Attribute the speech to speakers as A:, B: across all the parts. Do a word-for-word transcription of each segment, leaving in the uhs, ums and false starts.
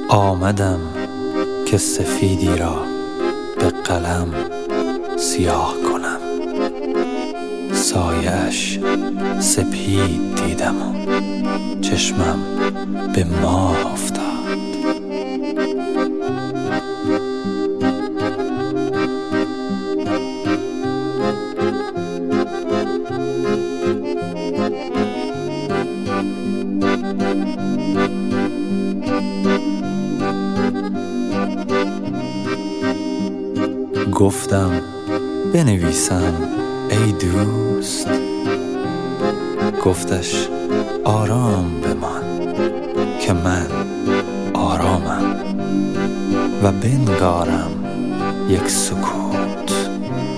A: آمدم که سفیدی را به قلم سیاه کنم، سایه‌اش سپید دیدم و چشمم به ماه افتاد. گفتم بنویسم ای دوست، گفتش آرام بمان که من آرامم و بنگارم یک سکوت.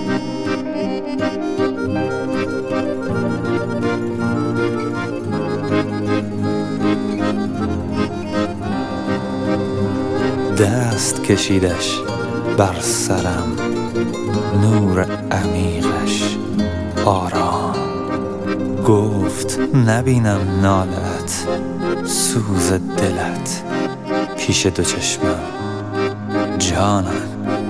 A: دست کشیدش بر سرم نور عمیقش آرام، گفت نبینم نالت سوز دلت پیش دو چشمم جانم.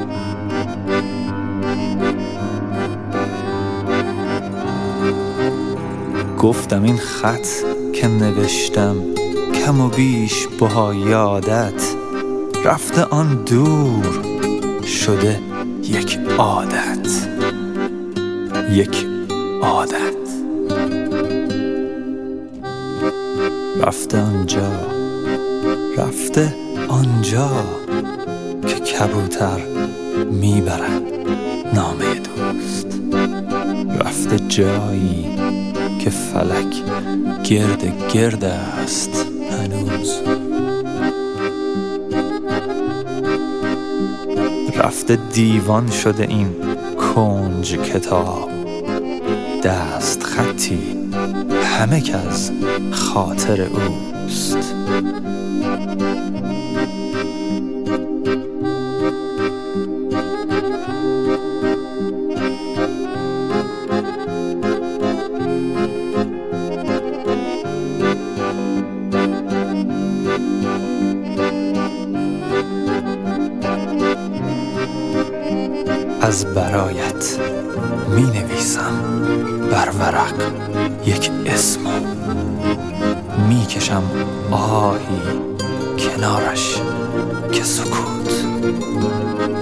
A: گفتم این خط که نوشتم کم و بیش با یادت، رفته آن دور شده یک عادت، یک عادت. رفته آنجا، رفته آنجا که کبوتر میبرد نامه دوست، رفته جایی که فلک گرد گرد است هنوز، رفته دیوان شده این کنج کتاب، دست خطی همه که از خاطر اوست. از برایت می نویسم بر ورق یک اسم، می کشم آهی کنارش که سکوت.